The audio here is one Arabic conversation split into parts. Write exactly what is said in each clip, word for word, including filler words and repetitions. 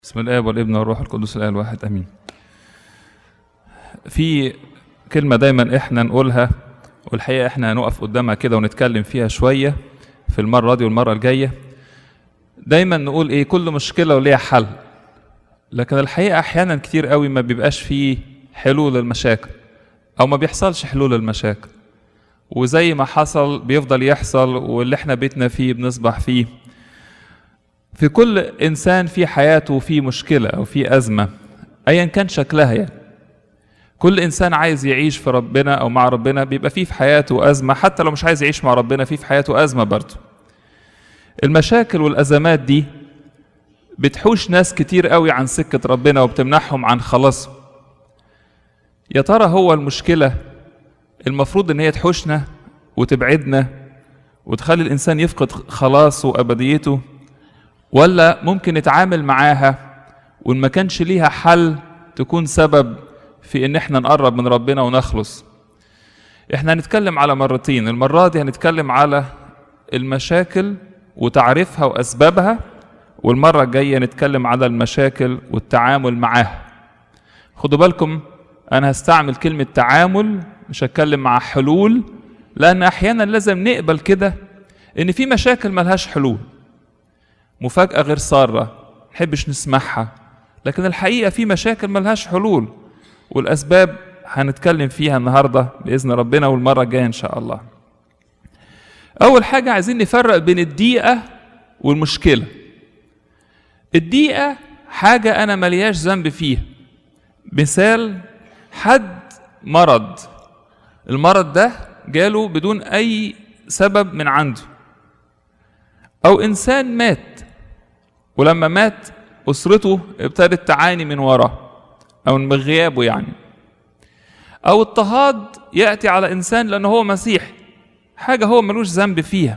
بسم الله والابن والروح القدس الآن الواحد امين. في كلمة دايما احنا نقولها، والحقيقة احنا هنقف قدامها كده ونتكلم فيها شوية في المرة دي والمرة الجاية. دايما نقول ايه؟ كل مشكلة وليها حل، لكن الحقيقة احيانا كتير قوي ما بيبقاش فيه حلول للمشاكل او ما بيحصلش حلول للمشاكل، وزي ما حصل بيفضل يحصل، واللي احنا بيتنا فيه بنصبح فيه. في كل إنسان في حياته في مشكلة أو في أزمة أيا كان شكلها، يعني كل إنسان عايز يعيش في ربنا أو مع ربنا بيبقى فيه في حياته أزمة، حتى لو مش عايز يعيش مع ربنا فيه في حياته أزمة برضه. المشاكل والأزمات دي بتحوش ناس كتير قوي عن سكة ربنا وبتمنعهم عن خلاصهم. يا ترى هو المشكلة المفروض إن هي تحوشنا وتبعدنا وتخلي الإنسان يفقد خلاصه وأبديته، ولا ممكن نتعامل معاها وإن ما كانش ليها حل تكون سبب في إن احنا نقرب من ربنا ونخلص؟ احنا هنتكلم على مرتين. المرة دي هنتكلم على المشاكل وتعريفها وأسبابها، والمرة الجاية نتكلم على المشاكل والتعامل معاها. خدوا بالكم، أنا هستعمل كلمة تعامل، مش هتكلم مع حلول، لأن أحيانا لازم نقبل كده إن في مشاكل ملهاش حلول، مفاجأة غير سارة نحبش نسمعها، لكن الحقيقة في مشاكل ملهاش حلول، والأسباب هنتكلم فيها النهاردة بإذن ربنا والمرة الجاية إن شاء الله. أول حاجة عايزين نفرق بين الضيقة والمشكلة. الضيقة حاجة أنا ملياش ذنب فيها، مثال حد مرض، المرض ده جاله بدون أي سبب من عنده، أو إنسان مات ولما مات أسرته ابتدت تعاني من وراه أو من غيابه يعني، أو اضطهاد يأتي على إنسان لأنه هو مسيحي، حاجة هو ملوش ذنب فيها.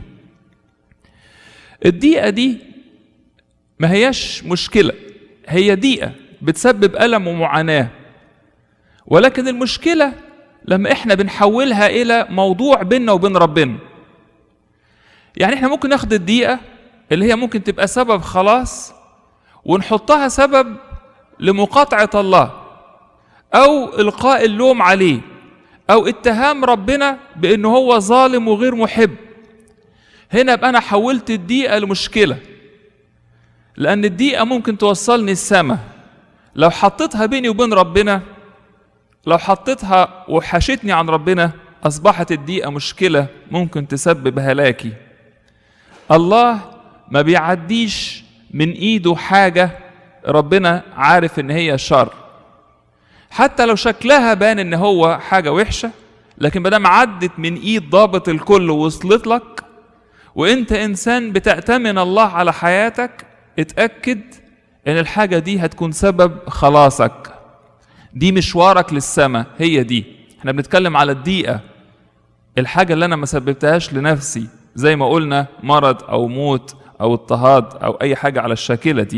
الضيقة دي ما هياش مشكلة، هي ضيقة بتسبب ألم ومعاناة، ولكن المشكلة لما إحنا بنحولها إلى موضوع بيننا وبين ربنا. يعني إحنا ممكن ناخد الضيقة اللي هي ممكن تبقى سبب خلاص ونحطها سبب لمقاطعة الله، أو إلقاء اللوم عليه، أو اتهام ربنا بأنه هو ظالم وغير محب. هنا أبقى أنا حولت الضيقة لمشكلة، لأن الضيقة ممكن توصلني السماء. لو حطيتها بيني وبين ربنا، لو حطيتها وحشتني عن ربنا، أصبحت الضيقة مشكلة ممكن تسبب هلاكي. الله ما بيعديش من ايده حاجة ربنا عارف ان هي شر، حتى لو شكلها بان ان هو حاجة وحشة، لكن مادام عدت من ايد ضابط الكل ووصلت لك وانت انسان بتأتمن الله على حياتك، اتأكد ان الحاجة دي هتكون سبب خلاصك، دي مشوارك للسماء. هي دي احنا بنتكلم على الضيقة، الحاجة اللي انا ما سببتهاش لنفسي، زي ما قلنا مرض او موت او اضطهاد او اي حاجة على الشاكلة دي.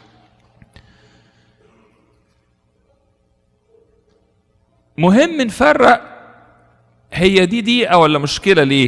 مهم نفرق هي دي ضيقة ولا مشكلة. ليه؟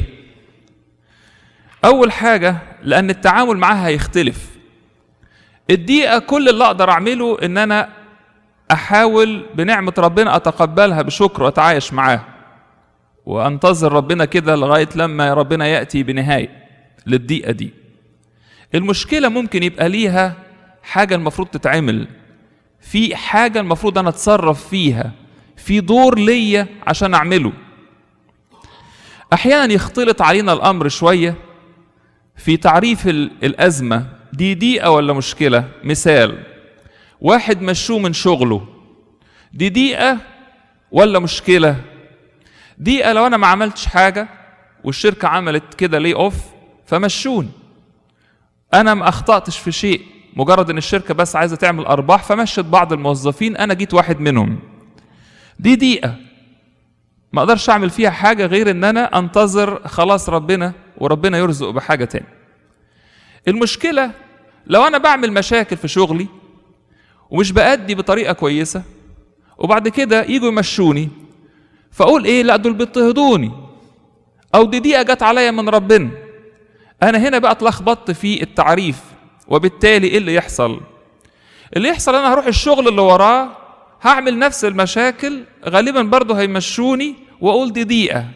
اول حاجة لان التعامل معاها هيختلف. الضيقة كل اللي اقدر اعمله ان انا احاول بنعمة ربنا اتقبلها بشكر واتعايش معاها وانتظر ربنا كده لغاية لما ربنا يأتي بنهاية للضيقة دي. المشكلة ممكن يبقى ليها حاجة المفروض تتعمل، في حاجة المفروض أنا أتصرف فيها، في دور ليا عشان أعمله. أحيانا يختلط علينا الأمر شوية في تعريف الأزمة، دي ضيقة ولا مشكلة. مثال واحد مشوه من شغله، دي ضيقة ولا مشكلة؟ ضيقة لو أنا ما عملتش حاجة والشركة عملت كده لي أوف فمشوني، أنا ما أخطأتش في شيء، مجرد إن الشركة بس عايزة تعمل أرباح فمشت بعض الموظفين، أنا جيت واحد منهم. دي ضيقة ما أقدرش أعمل فيها حاجة غير إن أنا أنتظر خلاص ربنا وربنا يرزق بحاجة تاني. المشكلة لو أنا بعمل مشاكل في شغلي ومش بأدي بطريقة كويسة وبعد كده يجوا يمشوني، فأقول إيه؟ لا دول بيضطهدوني، أو دي ضيقة جت عليا من ربنا. أنا هنا بقى اتلخبطت في التعريف، وبالتالي إيه اللي يحصل؟ اللي يحصل انا هروح الشغل اللي وراه هعمل نفس المشاكل، غالبا برضه هيمشوني واقول دي ضيقه،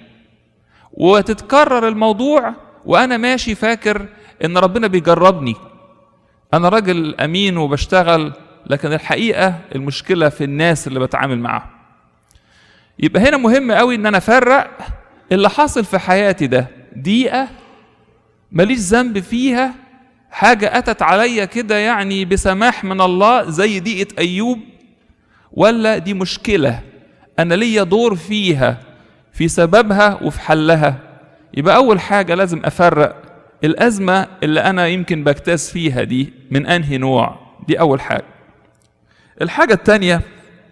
وتتكرر الموضوع وانا ماشي فاكر ان ربنا بيجربني، انا راجل امين وبشتغل، لكن الحقيقه المشكله في الناس اللي بتعامل معاهم. يبقى هنا مهم قوي ان انا افرق اللي حاصل في حياتي ده ضيقه ماليش ذنب فيها، حاجه اتت عليا كده يعني بسماح من الله زي ضيقه ايوب، ولا دي مشكله انا ليا دور فيها في سببها وفي حلها. يبقى اول حاجه لازم افرق الازمه اللي انا يمكن بجتاز فيها دي من انهي نوع، دي اول حاجه. الحاجه الثانيه،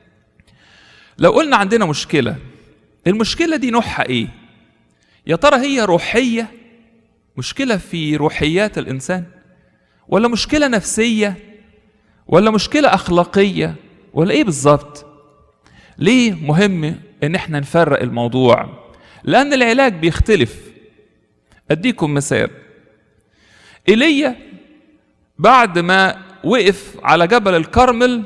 لو قلنا عندنا مشكله، المشكله دي نوعها ايه؟ يا ترى هي روحيه، مشكله في روحيات الانسان، ولا مشكله نفسيه، ولا مشكله اخلاقيه، ولا ايه بالظبط؟ ليه مهم ان احنا نفرق الموضوع؟ لان العلاج بيختلف. اديكم مثال، ايليا بعد ما وقف على جبل الكرمل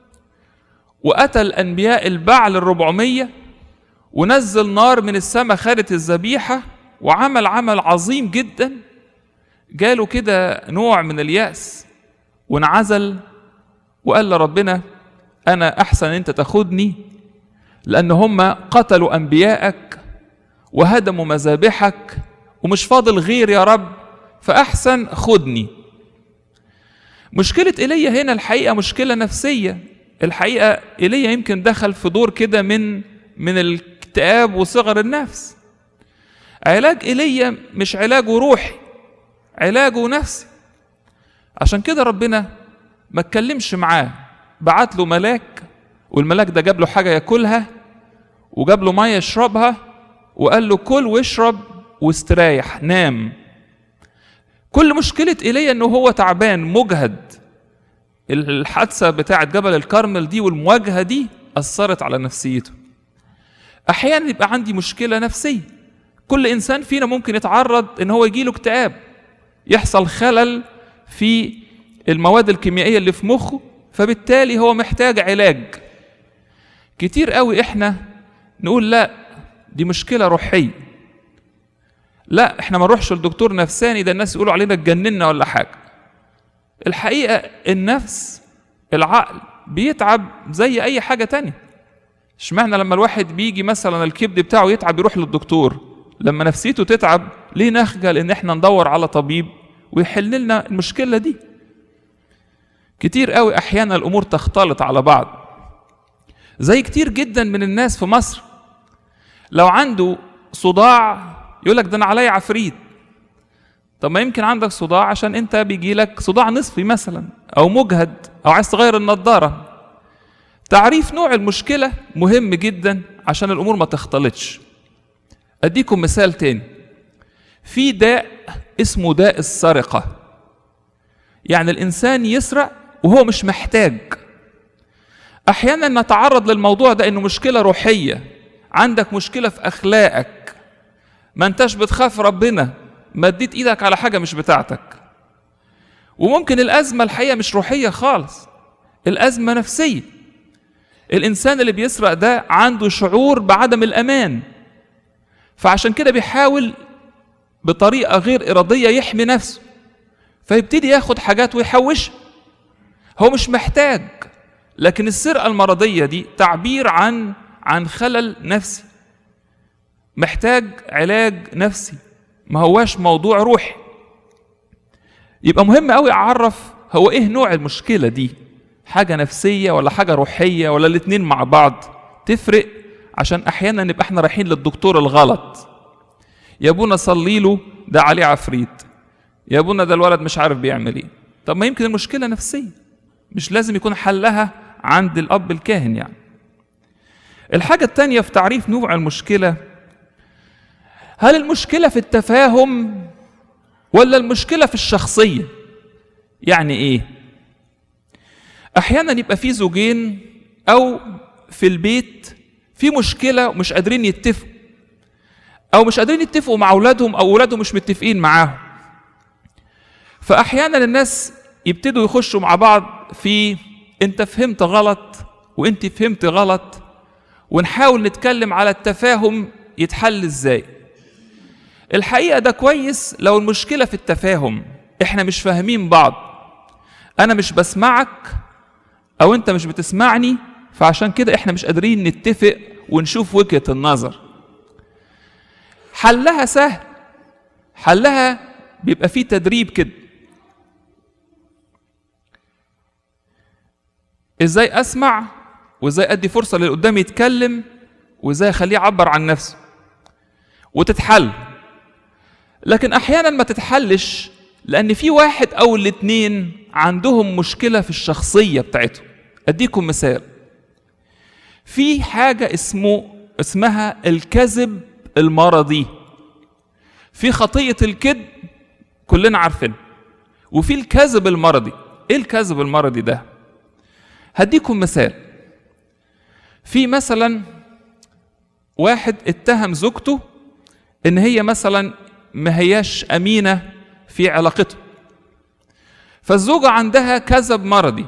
وقتل انبياء البعل الربعمية ونزل نار من السماء خارت الذبيحة وعمل عمل عظيم جدا، جاله كده نوع من اليأس وانعزل وقال لربنا انا احسن انت تاخدني، لان هم قتلوا انبيائك وهدموا مذابحك ومش فاضل غير يا رب، فاحسن خدني. مشكلة ايليا هنا الحقيقة مشكلة نفسية. الحقيقة ايليا يمكن دخل في دور كده من من الاكتئاب وصغر النفس. علاج ايليا مش علاجه روحي، علاجه نفسي. عشان كده ربنا ما اتكلمش معاه، بعت له ملاك، والملاك ده جاب له حاجة ياكلها وجاب له مية يشربها وقال له كل واشرب واستريح نام. كل مشكلة ايليا انه هو تعبان مجهد. الحادثة بتاعت جبل الكرمل دي والمواجهة دي أثرت على نفسيته. أحيانا يبقى عندي مشكلة نفسية. كل إنسان فينا ممكن يتعرض إن هو يجيله اكتئاب، يحصل خلل في المواد الكيميائية اللي في مخه، فبالتالي هو محتاج علاج. كتير قوي إحنا نقول لا دي مشكلة روحية، لا إحنا ما نروحش لدكتور نفساني، ده الناس يقولوا علينا اتجننا ولا حاجة. الحقيقة النفس العقل بيتعب زي أي حاجة تانية. اشمعنى لما الواحد بيجي مثلا الكبد بتاعه يتعب يروح للدكتور، لما نفسيته تتعب ليه نخجل إن احنا ندور على طبيب ويحل لنا المشكلة دي؟ كتير قوي أحيانا الأمور تختلط على بعض. زي كتير جدا من الناس في مصر لو عنده صداع يقولك ده أنا عليا عفريت. طب ما يمكن عندك صداع عشان انت بيجي لك صداع نصفي مثلا او مجهد او عايز تغير النضاره. تعريف نوع المشكله مهم جدا عشان الامور ما تختلطش. اديكم مثال تاني، في داء اسمه داء السرقه، يعني الانسان يسرق وهو مش محتاج. احيانا نتعرض للموضوع ده انه مشكله روحيه، عندك مشكله في اخلاقك، ما انتش بتخاف ربنا، مديت ايدك على حاجة مش بتاعتك. وممكن الأزمة الحقيقة مش روحية خالص، الأزمة نفسية. الإنسان اللي بيسرق ده عنده شعور بعدم الأمان، فعشان كده بيحاول بطريقة غير إرادية يحمي نفسه، فيبتدي ياخد حاجات ويحوشها. هو مش محتاج، لكن السرقة المرضية دي تعبير عن عن خلل نفسي، محتاج علاج نفسي، ما هواش موضوع روحي. يبقى مهم قوي اعرف هو ايه نوع المشكلة دي، حاجة نفسية ولا حاجة روحية ولا الاتنين مع بعض. تفرق، عشان احيانا نبقى احنا رايحين للدكتور الغلط. يا ابونا صلي له ده عليه عفريت، يا ابونا ده الولد مش عارف بيعمل ايه. طب ما يمكن المشكلة نفسية، مش لازم يكون حلها عند الاب الكاهن. يعني الحاجة التانية في تعريف نوع المشكلة، هل المشكلة في التفاهم ولا المشكلة في الشخصية؟ يعني ايه؟ احيانا يبقى في زوجين او في البيت في مشكلة ومش قادرين يتفقوا، او مش قادرين يتفقوا مع اولادهم، او اولادهم مش متفقين معاهم. فاحيانا الناس يبتدوا يخشوا مع بعض في انت فهمت غلط وانت فهمت غلط، ونحاول نتكلم على التفاهم يتحل ازاي. الحقيقة ده كويس لو المشكلة في التفاهم، احنا مش فاهمين بعض، انا مش بسمعك او انت مش بتسمعني، فعشان كده احنا مش قادرين نتفق ونشوف وجهة النظر. حلها سهل، حلها بيبقى فيه تدريب كده. ازاي اسمع، وازاي ادي فرصة للي قدامي يتكلم، وازاي اخليه يعبر عن نفسه وتتحل. لكن احيانا ما تتحلش لان في واحد او الاتنين عندهم مشكلة في الشخصية بتاعتهم. اديكم مثال، في حاجة اسمه اسمها الكذب المرضي. في خطية الكذب كلنا عارفين، وفي الكذب المرضي. ايه الكذب المرضي ده؟ هديكم مثال. في مثلا واحد اتهم زوجته ان هي مثلا ما هياش امينة في علاقته، فالزوجة عندها كذب مرضي،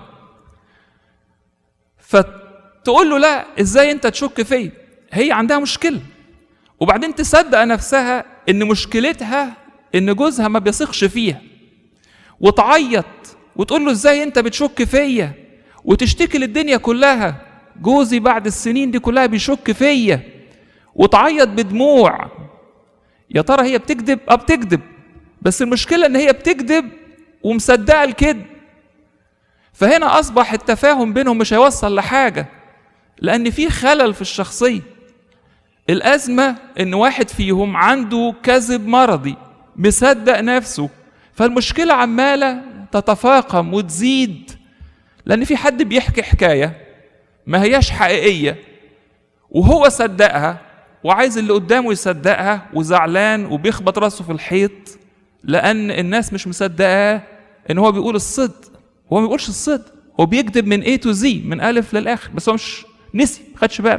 فتقول له لا ازاي انت تشك فيا؟ هي عندها مشكلة، وبعدين تصدق نفسها ان مشكلتها ان جوزها ما بيثقش فيها، وتعيط وتقول له ازاي انت بتشك فيا، وتشتكي للدنيا كلها جوزي بعد السنين دي كلها بيشك فيا، وتعيط بدموع. يا ترى هي بتكذب؟ اه بتكذب، بس المشكلة ان هي بتكذب ومصدقة الكذب. فهنا اصبح التفاهم بينهم مش هيوصل لحاجة، لان في خلل في الشخصية. الازمة ان واحد فيهم عنده كذب مرضي، مصدق نفسه، فالمشكلة عمالة تتفاقم وتزيد، لان في حد بيحكي حكاية ما هياش حقيقية وهو صدقها وعايز اللي قدامه يصدقها، وزعلان وبيخبط راسه في الحيط لان الناس مش مصدقاه ان هو بيقول الصدق. هو ما بيقولش الصدق، هو بيكذب من A to Z، من ألف للآخر، بس هو مش نسي، ما خدش باله.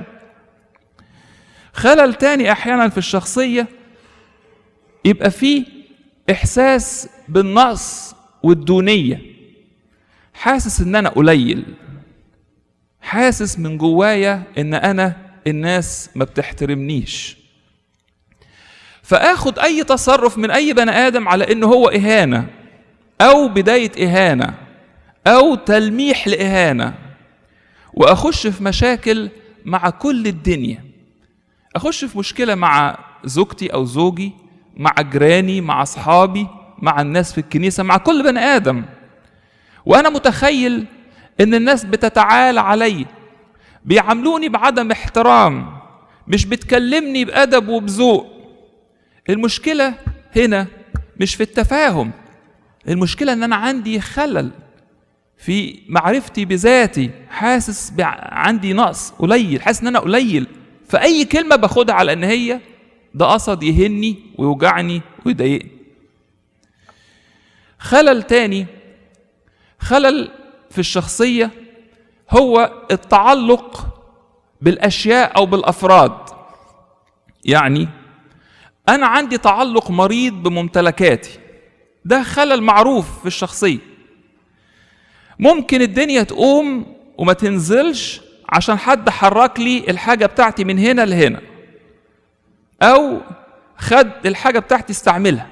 خلل تاني احيانا في الشخصية، يبقى فيه احساس بالنقص والدونية، حاسس ان انا قليل، حاسس من جوايا ان انا الناس ما بتحترمنيش، فاخد اي تصرف من اي بني ادم على انه هو اهانة او بداية اهانة او تلميح لاهانة، واخش في مشاكل مع كل الدنيا. اخش في مشكلة مع زوجتي او زوجي، مع جيراني، مع اصحابي، مع الناس في الكنيسة، مع كل بني ادم، وانا متخيل ان الناس بتتعالى علي، بيعاملوني بعدم احترام، مش بتكلمني بأدب وبذوق. المشكلة هنا مش في التفاهم، المشكلة ان انا عندي خلل في معرفتي بذاتي، حاسس عندي نقص، قليل، حاسس ان انا قليل، فأي كلمة باخدها على ان هي ده قصد يهني ويوجعني ويضايقني. خلل تاني، خلل في الشخصية، هو التعلق بالأشياء أو بالأفراد. يعني أنا عندي تعلق مريض بممتلكاتي، ده خلل معروف في الشخصية. ممكن الدنيا تقوم وما تنزلش عشان حد حرك لي الحاجة بتاعتي من هنا لهنا، أو خد الحاجة بتاعتي استعملها،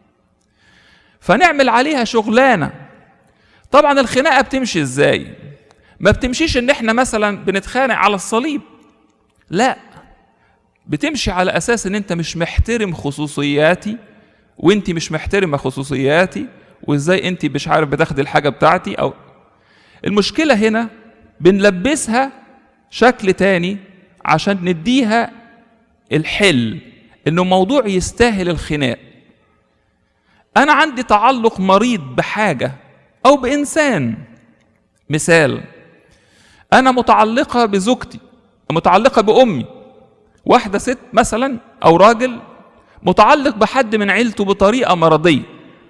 فنعمل عليها شغلانة. طبعا الخناقة بتمشي ازاي؟ ما بتمشيش ان احنا مثلا بنتخانق على الصليب، لا، بتمشي على اساس ان انت مش محترم خصوصياتي وانت مش محترمة خصوصياتي، وازاي انت مش عارف بتاخدي الحاجة بتاعتي. او المشكلة هنا بنلبسها شكل تاني عشان نديها الحل انه موضوع يستاهل الخناق. انا عندي تعلق مريض بحاجة او بانسان. مثال، انا متعلقة بزوجتي، متعلقة بامي. واحدة ست مثلا او راجل متعلق بحد من عيلته بطريقة مرضية،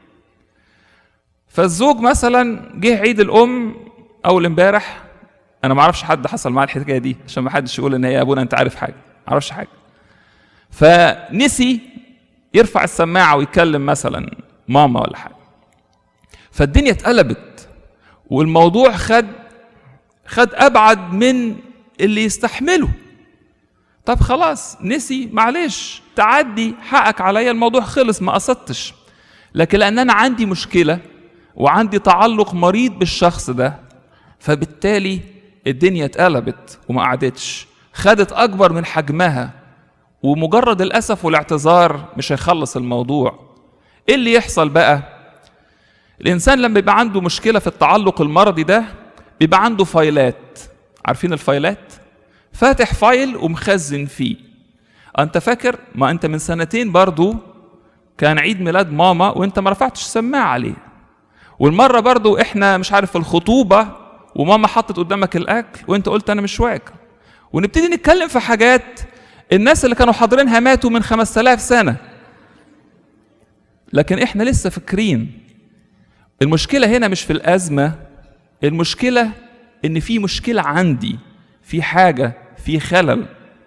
فالزوج مثلا جه عيد الام اول امبارح، انا ما اعرفش حد حصل معاه الحكايه دي عشان ما حدش يقول ان هي يا ابونا انت عارف حاجه، ما اعرفش حاجه، فنسي يرفع السماعه ويتكلم مثلا ماما ولا حاجه، فالدنيا اتقلبت والموضوع خد خد أبعد من اللي يستحمله. طب خلاص نسي، معلش تعدي، حقك عليا، الموضوع خلص، ما قصدتش. لكن لأن أنا عندي مشكلة وعندي تعلق مريض بالشخص ده، فبالتالي الدنيا اتقلبت وما قعدتش، خدت أكبر من حجمها، ومجرد الأسف والاعتذار مش هيخلص الموضوع. إيه اللي يحصل بقى؟ الإنسان لما يبقى عنده مشكلة في التعلق المرضي ده بيبقى عنده فايلات. عارفين الفايلات؟ فاتح فايل ومخزن فيه. أنت فاكر؟ ما أنت من سنتين برضو كان عيد ميلاد ماما وأنت ما رفعتش السماعة عليه، والمرة برضو إحنا مش عارف الخطوبة وماما حطت قدامك الأكل وأنت قلت أنا مش واكل، ونبتدي نتكلم في حاجات الناس اللي كانوا حاضرينها ماتوا من خمسة آلاف سنة، لكن إحنا لسه فاكرين. المشكلة هنا مش في الأزمة، المشكلة إن في مشكلة عندي، في حاجة، في خلل.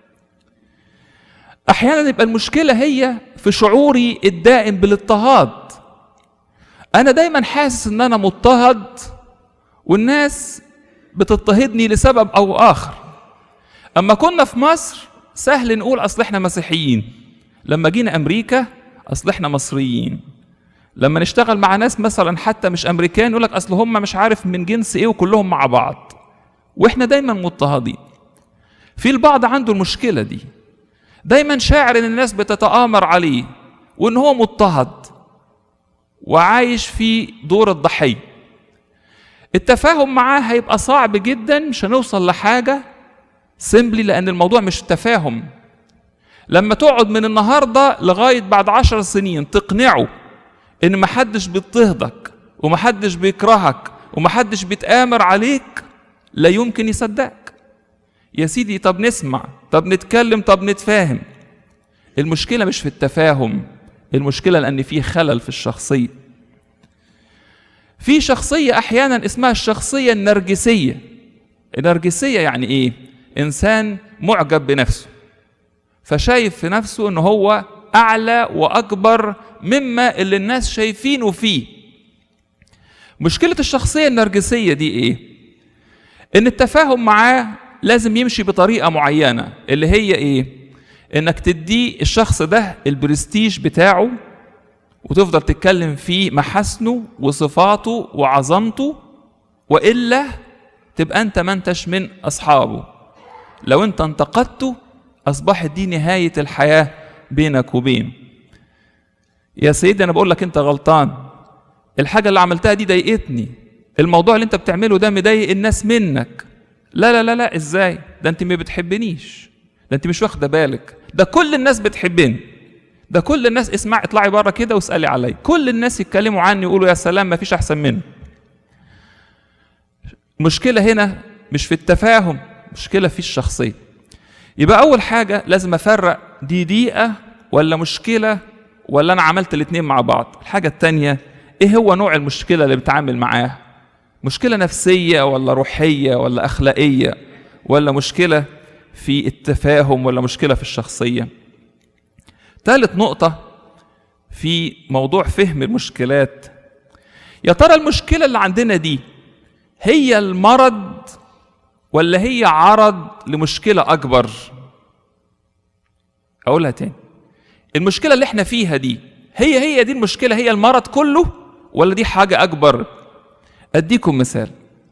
أحيانا يبقى المشكلة هي في شعوري الدائم بالاضطهاد. أنا دايما حاسس إن أنا مضطهد والناس بتضطهدني لسبب أو آخر. أما كنا في مصر سهل نقول أصل إحنا مسيحيين، لما جينا أمريكا أصل إحنا مصريين، لما نشتغل مع ناس مثلا حتى مش أمريكان يقولك أصل هم مش عارف من جنس إيه وكلهم مع بعض، وإحنا دايما مضطهدين. في البعض عنده المشكلة دي، دايما شاعر إن الناس بتتآمر عليه وإن هو مضطهد وعايش في دور الضحية. التفاهم معاه هيبقى صعب جدا، مش هنوصل لحاجة سيمبلي، لأن الموضوع مش تفاهم. لما تقعد من النهاردة لغاية بعد عشر سنين تقنعه إن محدش بيضطهدك ومحدش بيكرهك ومحدش بيتآمر عليك، لا يمكن يصدقك. يا سيدي طب نسمع، طب نتكلم، طب نتفاهم. المشكلة مش في التفاهم، المشكلة لأن فيه خلل في الشخصية. في شخصية أحيانا اسمها الشخصية النرجسية. النرجسية يعني إيه؟ إنسان معجب بنفسه، فشايف في نفسه إنه هو أعلى وأكبر مما اللي الناس شايفينه فيه. مشكلة الشخصية النرجسية دي إيه؟ إن التفاهم معاه لازم يمشي بطريقة معينة، اللي هي إيه؟ إنك تدي الشخص ده البرستيج بتاعه وتفضل تتكلم فيه محاسنه وصفاته وعظمته، وإلا تبقى أنت ما انتش من أصحابه. لو أنت انتقدته أصبحت دي نهاية الحياة بينك وبين. يا سيدي أنا بقول لك أنت غلطان، الحاجة اللي عملتها دي ضايقتني، الموضوع اللي أنت بتعمله ده مضايق الناس منك. لا لا لا لا، إزاي؟ ده أنت ما بتحبنيش، ده أنت مش واخدة بالك، ده كل الناس بتحبني، ده كل الناس، اسمع اطلعي بره كده واسألي علي، كل الناس يتكلموا عني يقولوا يا سلام ما فيش أحسن منه. المشكلة هنا مش في التفاهم، مشكلة في الشخصية. يبقى أول حاجة لازم أفرق دي ضيقة ولا مشكلة ولا أنا عملت الاتنين مع بعض. الحاجة التانية إيه هو نوع المشكلة اللي بتعامل معاه؟ مشكلة نفسية ولا روحية ولا أخلاقية ولا مشكلة في التفاهم ولا مشكلة في الشخصية؟ ثالث نقطة في موضوع فهم المشكلات، يا ترى المشكلة اللي عندنا دي هي المرض ولا هي عرض لمشكلة أكبر؟ أقولها تاني، المشكلة اللي احنا فيها دي هي هي دي المشكلة، هي المرض كله ولا دي حاجة أكبر؟ أديكم مثال.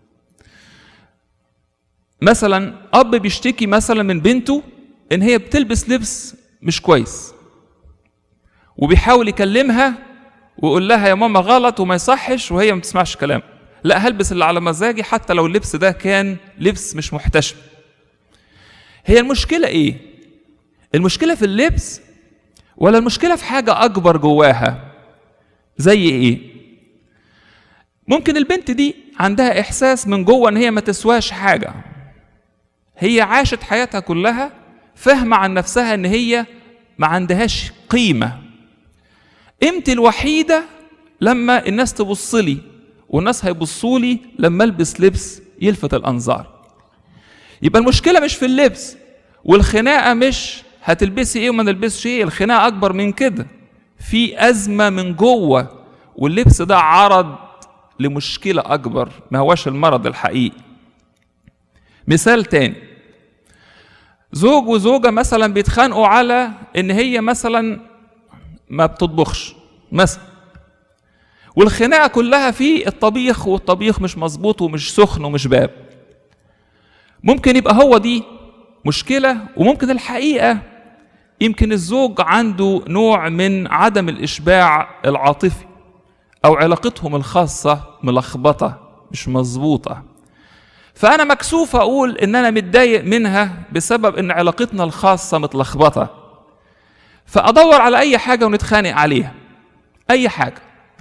مثلا أب بيشتكي مثلا من بنته إن هي بتلبس لبس مش كويس، وبيحاول يكلمها ويقول لها يا ماما غلط وما يصحش، وهي ما بتسمعش كلام، لا هلبس اللي على مزاجي حتى لو اللبس ده كان لبس مش محتشم. هي المشكلة إيه؟ المشكلة في اللبس ولا المشكلة في حاجة أكبر جواها؟ زي إيه؟ ممكن البنت دي عندها إحساس من جوه إن هي ما تسواش حاجة، هي عاشت حياتها كلها فاهمة عن نفسها إن هي ما عندهاش قيمة، قيمتي الوحيدة لما الناس تبص لي، والناس هيبصوا لي لما البس لبس يلفت الانظار. يبقى المشكله مش في اللبس، والخناقه مش هتلبسي ايه وما نلبسش ايه، الخناقه اكبر من كده، في ازمه من جوه، واللبس ده عرض لمشكله اكبر، ما هواش المرض الحقيقي. مثال تاني، زوج وزوجة مثلا بيتخانقوا على ان هي مثلا ما بتطبخش مثلا، والخناقة كلها في الطبيخ، والطبيخ مش مظبوط ومش سخن ومش باب. ممكن يبقى هو دي مشكلة، وممكن الحقيقة يمكن الزوج عنده نوع من عدم الإشباع العاطفي، أو علاقتهم الخاصة ملخبطة مش مظبوطة، فأنا مكسوف أقول إن أنا متضايق منها بسبب إن علاقتنا الخاصة متلخبطة، فأدور على أي حاجة ونتخانق عليها. أي حاجة،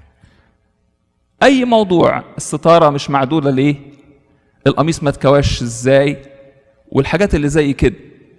أي موضوع، الستارة مش معدولة ليه؟ القميص ما تكواش إزاي؟ والحاجات اللي زي كده.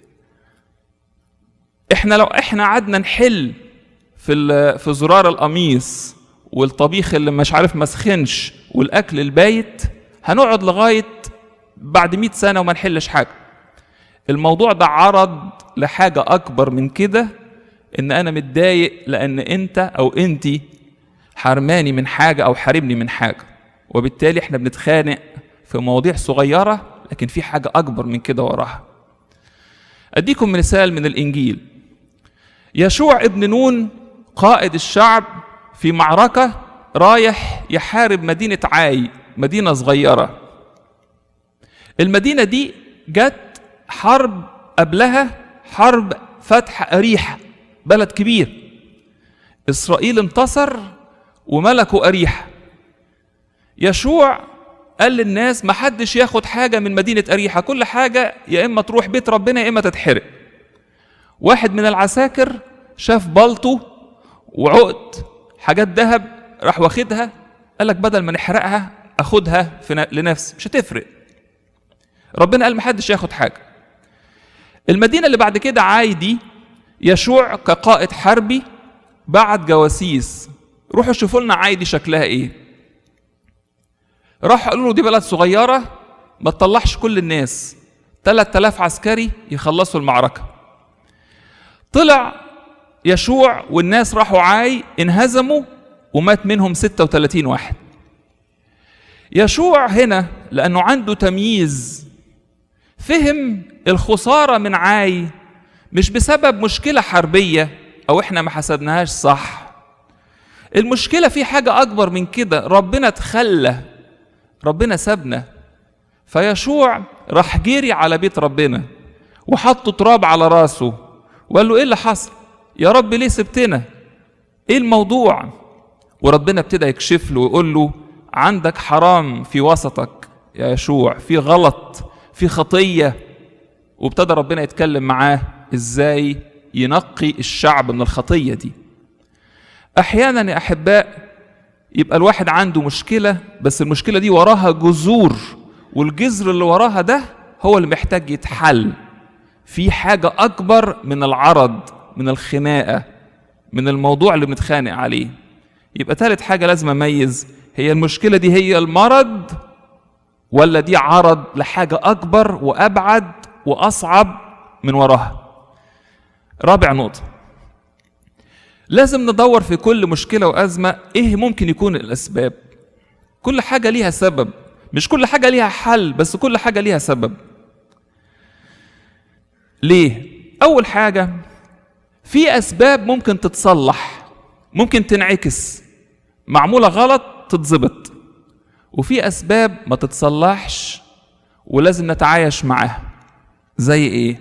إحنا لو إحنا قعدنا نحل في في زرار القميص والطبيخ اللي مش عارف مسخنش والأكل البايت، هنقعد لغاية بعد مئة سنة وما نحلش حاجة. الموضوع ده عرض لحاجة أكبر من كده، إن أنا متضايق لأن أنت أو أنتي حرماني من حاجة أو حارمني من حاجة، وبالتالي إحنا بنتخانق في مواضيع صغيرة لكن في حاجة أكبر من كده وراها. أديكم مثال من الإنجيل. يشوع ابن نون قائد الشعب في معركة رايح يحارب مدينة عاي، مدينة صغيرة. المدينة دي جت حرب قبلها، حرب فتح أريحة، بلد كبير. إسرائيل انتصر وملكوا أريحة. يشوع قال للناس ما حدش ياخد حاجة من مدينة أريحة، كل حاجة يا إما تروح بيت ربنا يا إما تتحرق. واحد من العساكر شاف بلطو وعقد حاجات ذهب، راح واخدها، قال لك بدل ما نحرقها أخدها في لنفسي، مش هتفرق. ربنا قال ما حدش ياخد حاجة. المدينة اللي بعد كده عاي دي، يشوع كقائد حربي بعت جواسيس، روحوا شوفوا لنا عاي دي شكلها ايه. راح قالوا له دي بلد صغيرة ما تطلعش كل الناس، ثلاثة آلاف عسكري يخلصوا المعركة. طلع يشوع والناس راحوا عاي، انهزموا ومات منهم ستة وثلاثين واحد. يشوع هنا لأنه عنده تمييز، فهم الخسارة من عاي مش بسبب مشكلة حربية أو إحنا ما حسبناهاش صح. المشكلة في حاجة أكبر من كده، ربنا تخلى، ربنا سابنا. فيشوع راح جيري على بيت ربنا وحط تراب على راسه وقال له إيه اللي حصل؟ يا رب ليه سبتنا؟ إيه الموضوع؟ وربنا ابتدى يكشف له ويقول له عندك حرام في وسطك يا يشوع، في غلط، في خطية. وابتدى ربنا يتكلم معاه ازاي ينقي الشعب من الخطية دي. احيانا يا احباء يبقى الواحد عنده مشكلة، بس المشكلة دي وراها جذور، والجذر اللي وراها ده هو اللي محتاج يتحل. في حاجة اكبر من العرض، من الخناقة، من الموضوع اللي بنتخانق عليه. يبقى ثالث حاجة لازم اميز، هي المشكلة دي هي المرض ولا دي عرض لحاجة أكبر وأبعد وأصعب من وراها. رابع نقطة، لازم ندور في كل مشكلة وأزمة إيه ممكن يكون الأسباب. كل حاجة ليها سبب، مش كل حاجة ليها حل، بس كل حاجة ليها سبب. ليه؟ أول حاجة، في أسباب ممكن تتصلح، ممكن تنعكس، معمولة غلط تتظبط، وفي أسباب ما تتصلحش ولازم نتعايش معاها. زي إيه؟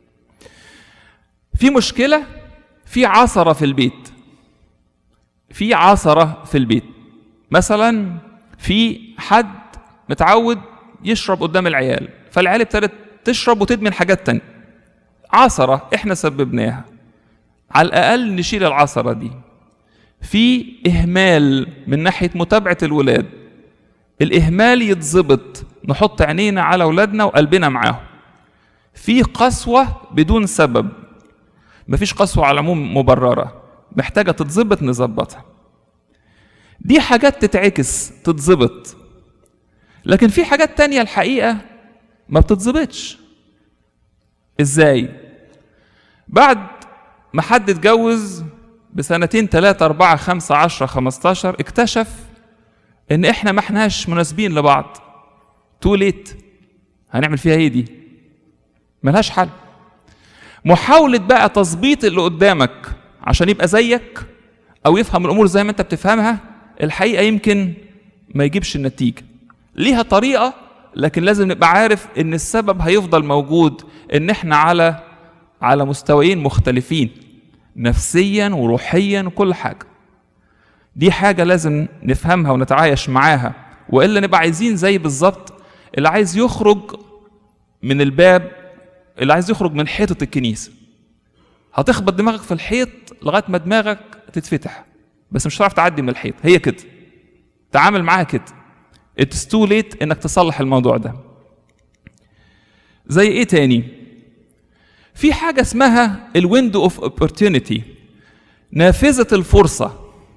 في مشكلة، في عثرة في البيت، في عثرة في البيت مثلا، في حد متعود يشرب قدام العيال، فالعيال ابتدت تشرب وتدمن حاجات تانية. عثرة احنا سببناها، على الأقل نشيل العثرة دي. في إهمال من ناحية متابعة الولاد، الإهمال يتظبط، نحط عينينا على أولادنا وقلبنا معاهم. في قسوة بدون سبب، مفيش قسوة على العموم مبررة، محتاجة تتظبط نظبطها. دي حاجات تتعكس تتظبط. لكن في حاجات تانية الحقيقة ما بتتظبطش. ازاي؟ بعد ما حد اتجوز بسنتين ثلاثة أربعة خمسة عشرة خمستاشر اكتشف ان احنا ما احناش مناسبين لبعض. تو ليت، هنعمل فيها ايه دي؟ ملهاش حل. محاولة بقى تظبيط اللي قدامك عشان يبقى زيك او يفهم الامور زي ما انت بتفهمها، الحقيقة يمكن ما يجيبش النتيجة. ليها طريقة، لكن لازم نبقى عارف ان السبب هيفضل موجود، ان احنا على على مستويين مختلفين نفسيا وروحيا وكل حاجة. دي حاجة لازم نفهمها ونتعايش معاها، وإلا نبقى عايزين زي بالظبط اللي عايز يخرج من الباب، اللي عايز يخرج من حيطة الكنيسة. هتخبط دماغك في الحيط لغاية ما دماغك تتفتح، بس مش هتعرف تعدي من الحيط. هي كده، تعامل معاها كده. It's too late انك تصلح الموضوع ده. زي ايه تاني؟ في حاجة اسمها الويندو اوف opportunity، نافذة الفرصة.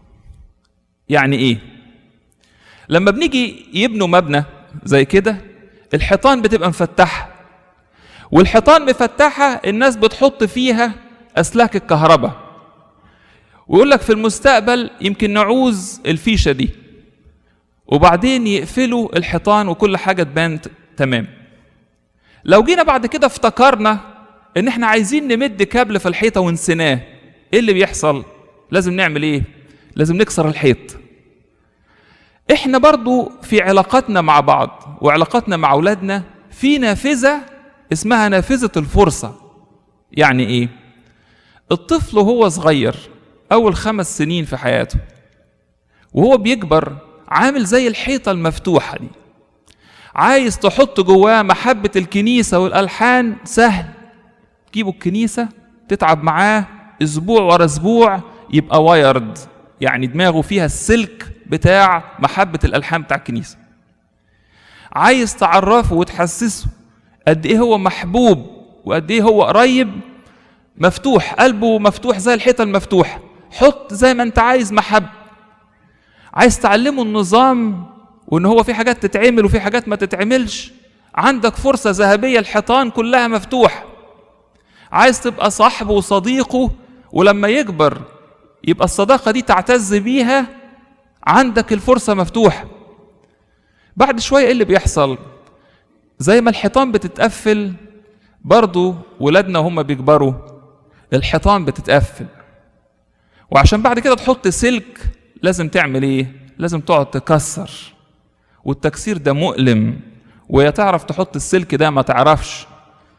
يعني ايه؟ لما بنيجي يبنوا مبنى زي كده، الحيطان بتبقى مفتحة، والحيطان مفتحة الناس بتحط فيها أسلاك الكهرباء، ويقول لك في المستقبل يمكن نعوز الفيشة دي، وبعدين يقفلوا الحيطان وكل حاجة تبان تمام. لو جينا بعد كده افتكرنا ان احنا عايزين نمد كابل في الحيطة ونسيناه، ايه اللي بيحصل؟ لازم نعمل ايه؟ لازم نكسر الحيط. احنا برضو في علاقاتنا مع بعض وعلاقاتنا مع اولادنا في نافذة اسمها نافذة الفرصة. يعني ايه؟ الطفل وهو صغير اول خمس سنين في حياته وهو بيكبر عامل زي الحيطة المفتوحة دي، عايز تحط جواه محبة الكنيسة والألحان سهل. تجيبوا الكنيسة تتعب معاه اسبوع ورا اسبوع يبقى وايرد، يعني دماغه فيها السلك بتاع محبة الألحان بتاع الكنيسة. عايز تعرفه وتحسسه قد ايه هو محبوب وقد ايه هو قريب، مفتوح، قلبه مفتوح زي الحيطة المفتوحة، حط زي ما انت عايز محبة. عايز تعلمه النظام وان هو في حاجات تتعمل وفي حاجات ما تتعملش، عندك فرصة ذهبية، الحيطان كلها مفتوحة. عايز تبقى صاحبه وصديقه ولما يكبر يبقى الصداقة دي تعتز بيها، عندك الفرصة مفتوحة. بعد شوية ايه اللي بيحصل؟ زي ما الحيطان بتتقفل برضو ولادنا وهم بيكبروا الحيطان بتتقفل، وعشان بعد كده تحط سلك لازم تعمل ايه؟ لازم تقعد تكسر، والتكسير ده مؤلم، ويا تعرف تحط السلك ده ما تعرفش.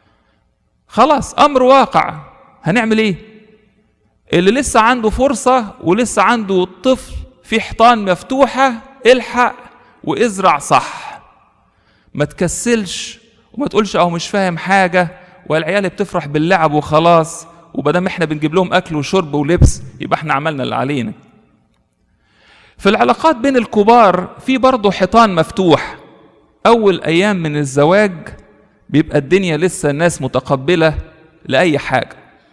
خلاص امر واقع، هنعمل ايه؟ اللي لسه عنده فرصة ولسه عنده طفل في حيطان مفتوحة، الحق وازرع صح، ما تكسلش وما تقولش اهو مش فاهم حاجة والعيال بتفرح باللعب وخلاص، وبدام احنا بنجيب لهم اكل وشرب ولبس يبقى احنا عملنا اللي علينا. في العلاقات بين الكبار في برضه حيطان مفتوح. اول ايام من الزواج بيبقى الدنيا لسه الناس متقبلة لأي حاجة،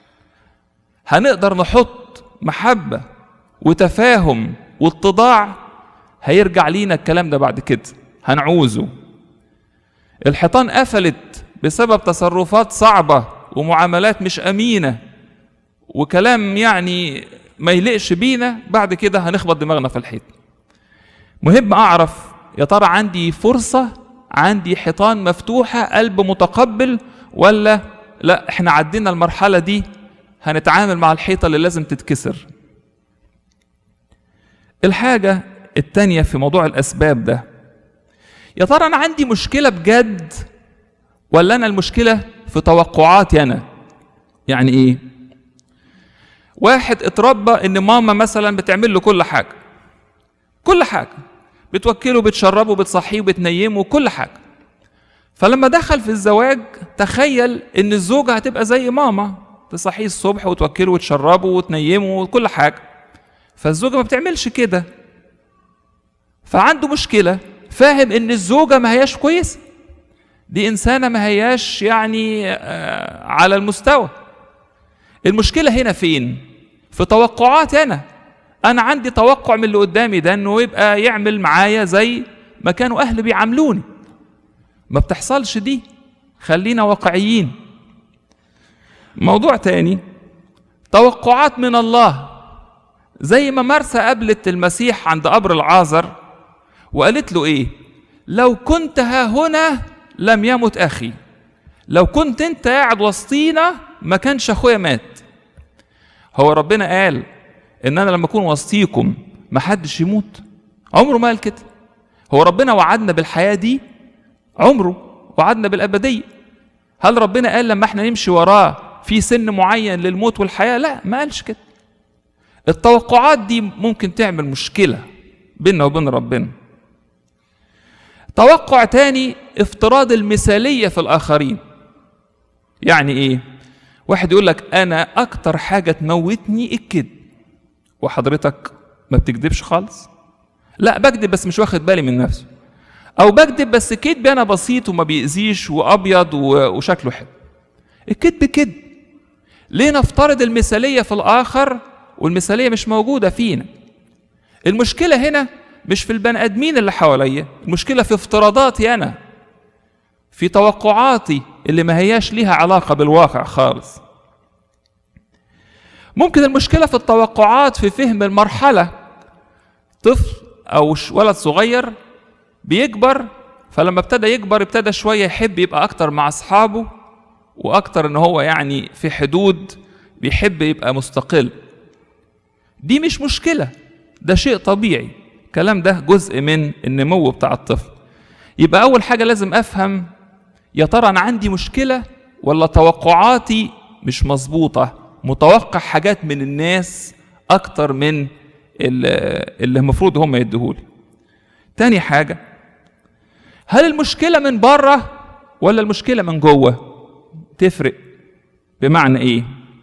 هنقدر نحط محبة وتفاهم واتضاع، هيرجع لينا الكلام ده بعد كده هنعوزه. الحيطان قفلت بسبب تصرفات صعبة ومعاملات مش أمينة وكلام يعني ما يلقش بينا، بعد كده هنخبط دماغنا في الحيط. مهم أعرف يا ترى عندي فرصة، عندي حيطان مفتوحة، قلب متقبل، ولا لا احنا عدينا المرحلة دي هنتعامل مع الحيطة اللي لازم تتكسر. الحاجة التانية في موضوع الأسباب ده، يا ترى أنا عندي مشكلة بجد ولا أنا المشكلة في توقعاتي أنا؟ يعني إيه؟ واحد اتربى إن ماما مثلا بتعمل له كل حاجة، كل حاجة، بتوكله بتشربه بتصحيه بتنيمه كل حاجة. فلما دخل في الزواج تخيل إن الزوجة هتبقى زي ماما، تصحيه الصبح وتوكله وتشربه وتنيمه وكل حاجة. فالزوجة ما بتعملش كده، فعنده مشكلة، فاهم إن الزوجة ما هياش كويسة، دي إنسانة ما هياش يعني على المستوى. المشكلة هنا فين؟ في توقعاتي أنا. أنا عندي توقع من اللي قدامي ده إنه يبقى يعمل معايا زي ما كانوا أهلي بيعاملوني. ما بتحصلش دي، خلينا واقعيين. موضوع تاني، توقعات من الله. زي ما مرثا قابلت المسيح عند قبر العازر وقالت له إيه؟ لو كنت ها هنا لم يمت أخي. لو كنت أنت قاعد وسطينا ما كانش أخويا مات. هو ربنا قال إن أنا لما أكون وسطيكم ما حدش يموت؟ عمره ما قال كده. هو ربنا وعدنا بالحياة دي؟ عمره وعدنا بالأبدية. هل ربنا قال لما احنا نمشي وراه في سن معين للموت والحياة؟ لا، ما قالش كده. التوقعات دي ممكن تعمل مشكلة بيننا وبين ربنا. توقع تاني، افتراض المثالية في الآخرين. يعني ايه؟ واحد يقول لك أنا أكتر حاجة تموتني الكذب، وحضرتك ما بتكذبش خالص. لا، بكذب بس مش واخد بالي من نفسه، أو بكذب بس كذب أنا بسيط وما بيأذيش وأبيض وشكله حلو. الكذب كذب. ليه نفترض المثالية في الآخر والمثالية مش موجودة فينا؟ المشكلة هنا مش في البني آدمين اللي حواليا، المشكلة في افتراضاتي أنا، في توقعاتي اللي ما هياش ليها علاقة بالواقع خالص. ممكن المشكلة في التوقعات في فهم المرحلة. طفل أو ولد صغير بيكبر، فلما ابتدى يكبر ابتدى شوية يحب يبقى أكتر مع أصحابه، وأكتر إن هو يعني في حدود، بيحب يبقى مستقل. دي مش مشكلة، ده شيء طبيعي. الكلام ده جزء من النمو بتاع الطفل. يبقى أول حاجة لازم أفهم، يا ترى أنا عندي مشكلة ولا توقعاتي مش مظبوطة، متوقع حاجات من الناس أكتر من اللي المفروض هم يديهولي. تاني حاجة، هل المشكلة من بره ولا المشكلة من جوه؟ تفرق. بمعنى إيه؟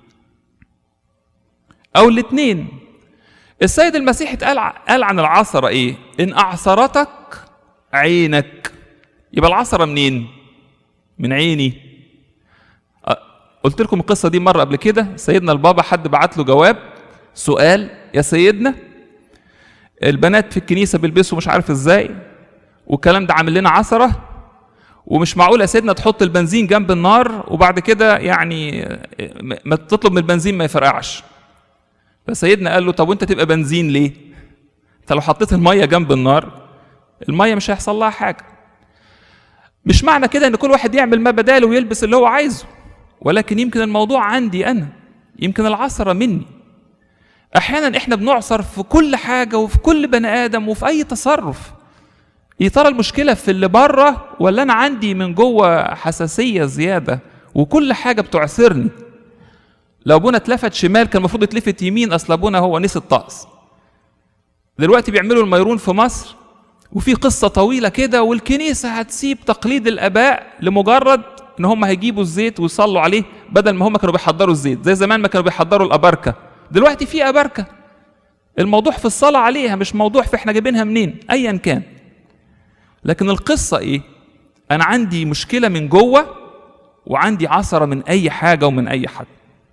أو الاتنين. السيد المسيح قال قال عن العثرة إيه؟ إن أعثرتك عينك. يبقى العثرة منين؟ من عيني. قلت لكم القصة دي مرة قبل كده. سيدنا البابا حد بعت له جواب سؤال: يا سيدنا البنات في الكنيسة بيلبسوا مش عارف ازاي، والكلام ده عامل لنا عثرة، ومش معقول يا سيدنا تحط البنزين جنب النار وبعد كده يعني ما تطلب من البنزين ما يفرقعش. فسيدنا قال له: طب وانت تبقى بنزين ليه؟ انت لو حطيت المية جنب النار المية مش هيحصل لها حاجة. مش معنى كده ان كل واحد يعمل ما بداله ويلبس اللي هو عايزه، ولكن يمكن الموضوع عندي انا، يمكن العثرة مني. احيانا احنا بنعصر في كل حاجة وفي كل بني ادم وفي اي تصرف. يا ترى المشكلة في اللي بره ولا انا عندي من جوه حساسية زيادة وكل حاجة بتعثرني؟ لو ابونا اتلفت شمال كان المفروض يتلفت يمين، اصل ابونا هو نسي الطقس. دلوقتي بيعملوا الميرون في مصر وفي قصة طويلة كده، والكنيسة هتسيب تقليد الاباء لمجرد ان هم هيجيبوا الزيت ويصلوا عليه، بدل ما هم كانوا بيحضروا الزيت زي زمان ما كانوا بيحضروا الاباركة. دلوقتي في اباركة، الموضوع في الصلاة عليها، مش موضوع في احنا جايبينها منين ايا كان. لكن القصة ايه؟ انا عندي مشكلة من جوه وعندي عثرة من اي حاجة ومن اي حد.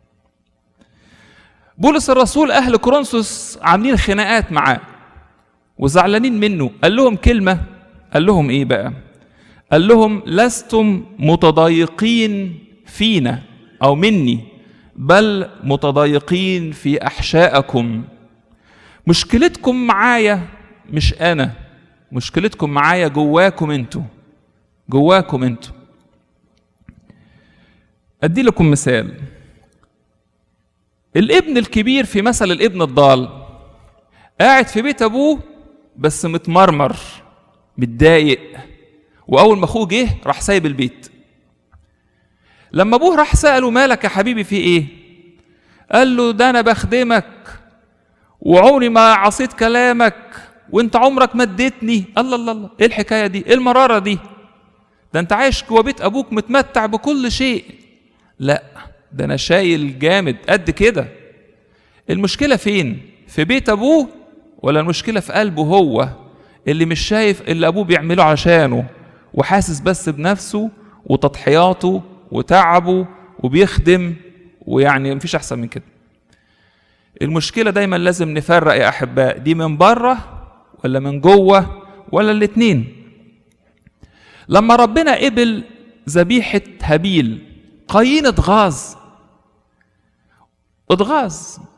بولس الرسول اهل كورنثوس عاملين خناقات معاه وزعلانين منه، قال لهم كلمة، قال لهم ايه بقى؟ قال لهم: لستم متضايقين فينا او مني، بل متضايقين في احشائكم. مشكلتكم معايا مش انا، مشكلتكم معايا جواكم انتوا، جواكم انتوا. ادي لكم مثال. الابن الكبير في مثل الابن الضال قاعد في بيت ابوه بس متمرمر متضايق، واول ما اخوه جه راح سايب البيت. لما ابوه راح ساله: مالك يا حبيبي في ايه؟ قال له: ده انا بخدمك وعمري ما عصيت كلامك وانت عمرك ما اديتني. الله الله الله، ايه الحكايه دي؟ ايه المراره دي؟ ده انت عايش جوه بيت ابوك متمتع بكل شيء. لا، ده انا شايل جامد قد كده. المشكله فين؟ في بيت ابوه ولا المشكله في قلبه هو اللي مش شايف اللي ابوه بيعمله عشانه وحاسس بس بنفسه وتضحياته وتعبه وبيخدم، ويعني مفيش احسن من كده. المشكله دايما لازم نفرق يا احباء، دي من بره ولا من جوه ولا الاتنين. لما ربنا قبل ذبيحه هابيل، قايين اتغاظ اتغاظ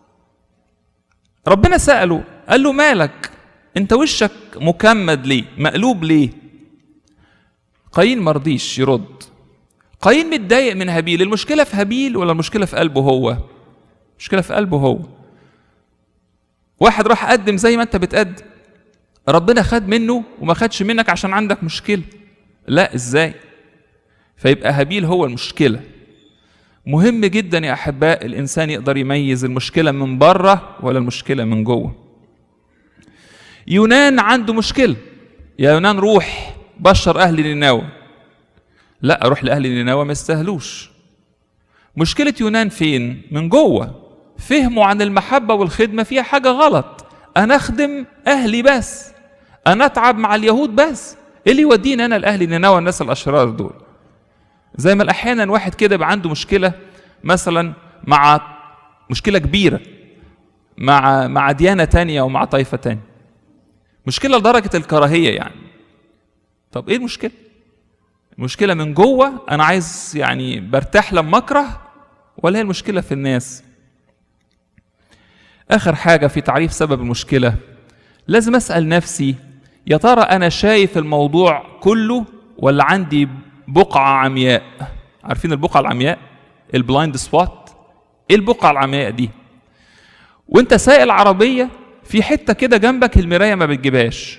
ربنا سأله، قال له: مالك انت وشك مكمد ليه؟ مقلوب ليه؟ قايين مرضيش يرد. قايين متضايق من هابيل. المشكلة في هابيل ولا المشكلة في قلبه هو؟ المشكلة في قلبه هو. واحد راح قدم زي ما انت بتقدم، ربنا خد منه وما خدش منك عشان عندك مشكلة. لا، ازاي؟ فيبقى هابيل هو المشكلة. مهم جدا يا أحباء الإنسان يقدر يميز المشكلة من بره ولا المشكلة من جوه. يونان عنده مشكلة. يا يونان روح بشر أهل نينوى. لا، أروح لأهل نينوى ما يستاهلوش. مشكلة يونان فين؟ من جوه. فهموا عن المحبة والخدمة فيها حاجة غلط. أنا أخدم أهلي بس، أنا أتعب مع اليهود بس، إيه اللي يوديني أنا لأهل نينوى الناس الأشرار دول؟ زي ما أحيانا واحد كده يبقى عنده مشكلة مثلا مع مشكلة كبيرة مع مع ديانة تانية ومع طائفة تانية، مشكلة لدرجة الكراهية يعني. طب إيه المشكلة؟ المشكلة من جوه، أنا عايز يعني برتاح لما أكره، ولا هي المشكلة في الناس؟ آخر حاجة في تعريف سبب المشكلة، لازم أسأل نفسي يا ترى أنا شايف الموضوع كله ولا عندي بقعة عمياء؟ عارفين البقعة العمياء؟ البلايند سبوت. إيه البقعة العمياء دي؟ وأنت سايق العربية في حتة كده جنبك المراية ما بتجيبهاش،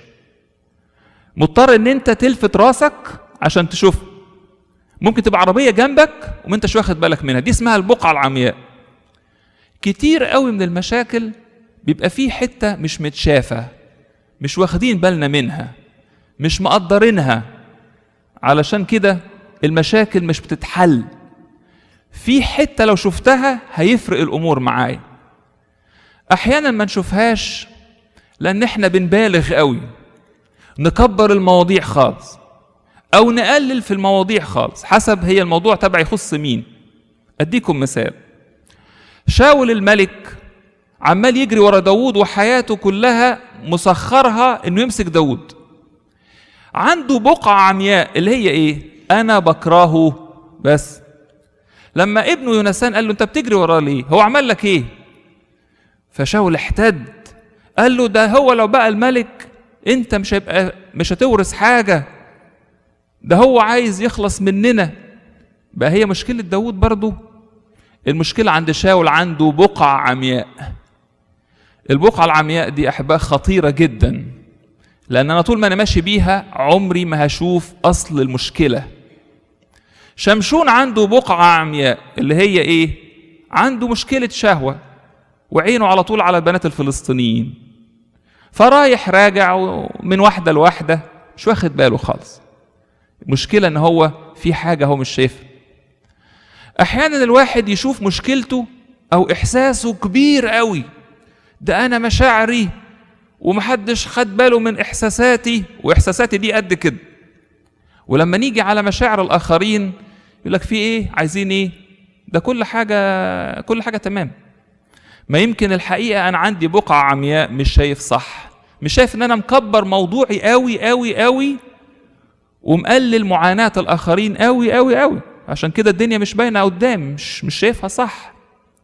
مضطر إن أنت تلفت راسك عشان تشوفها. ممكن تبقى عربية جنبك وما أنتش واخد بالك منها، دي اسمها البقعة العمياء. كتير قوي من المشاكل بيبقى فيه حتة مش متشافة، مش واخدين بالنا منها، مش مقدرينها، علشان كده المشاكل مش بتتحل. في حتة لو شفتها هيفرق الأمور معايا. أحيانا ما نشوفهاش لأن احنا بنبالغ قوي، نكبر المواضيع خالص أو نقلل في المواضيع خالص، حسب هي الموضوع تبع يخص مين. أديكم مثال. شاول الملك عمال يجري ورا داود وحياته كلها مسخرها انه يمسك داود. عنده بقعة عمياء اللي هي ايه؟ انا بكرهه بس. لما ابنه يونسان قال له انت بتجري وراه ليه؟ هو عمل لك ايه؟ فشاول احتد، قال له ده هو لو بقى الملك انت مش هيبقى مش هتورث حاجة، ده هو عايز يخلص مننا. بقى هي مشكلة داود برضو. المشكلة عند شاول عنده بقعة عمياء. البقعة العمياء دي أحباء خطيرة جدا، لأن أنا طول ما أنا ماشي بيها عمري ما هشوف أصل المشكلة. شمشون عنده بقعة عمياء اللي هي إيه؟ عنده مشكلة شهوة وعينه على طول على البنات الفلسطينيين، فرايح راجع من واحدة لواحدة مش واخد باله خالص. المشكلة إن هو في حاجة هو مش شايفها. أحيانا الواحد يشوف مشكلته أو إحساسه كبير قوي، ده أنا مشاعري ومحدش خد باله من إحساساتي، وإحساساتي دي قد كده. ولما نيجي على مشاعر الآخرين يقول لك في إيه؟ عايزين إيه؟ ده كل حاجة كل حاجة تمام. ما يمكن الحقيقة أنا عندي بقعة عمياء، مش شايف صح، مش شايف إن أنا مكبر موضوعي قوي قوي قوي ومقلل معاناة الآخرين قوي قوي قوي، عشان كده الدنيا مش باينة قدام، مش مش شايفها صح.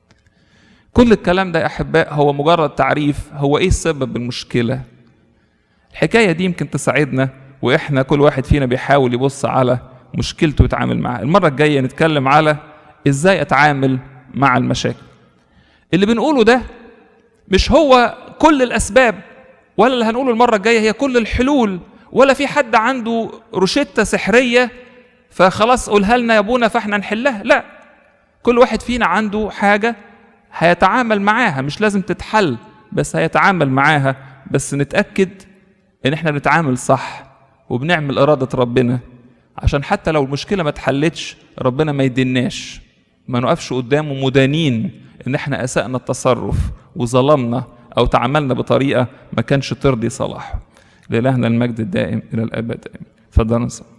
كل الكلام ده يا أحباء هو مجرد تعريف هو إيه السبب المشكلة. الحكاية دي يمكن تساعدنا وإحنا كل واحد فينا بيحاول يبص على مشكلته ويتعامل معها. المرة الجاية نتكلم على إزاي أتعامل مع المشاكل. اللي بنقوله ده مش هو كل الأسباب، ولا اللي هنقوله المرة الجاية هي كل الحلول، ولا في حد عنده روشتة سحرية فخلاص قولها لنا يا ابونا فاحنا نحلها. لا، كل واحد فينا عنده حاجة هيتعامل معاها، مش لازم تتحل بس هيتعامل معاها. بس نتأكد ان احنا بنتعامل صح وبنعمل إرادة ربنا، عشان حتى لو المشكلة ما اتحلتش ربنا ما يديناش، ما نقفش قدامه مدانين ان احنا اسأنا التصرف وظلمنا او تعاملنا بطريقة ما كانش ترضي صلاحه. لإلهنا المجد الدائم الى الابد. فضلنا نصلي.